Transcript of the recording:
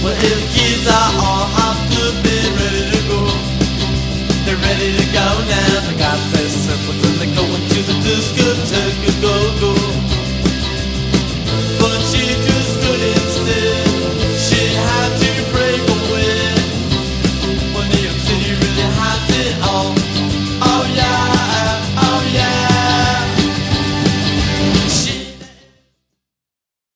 Well, if kids are all up to bed, ready to go, they're ready to go now. They got their circles and they're going to the discotheque. Go, go.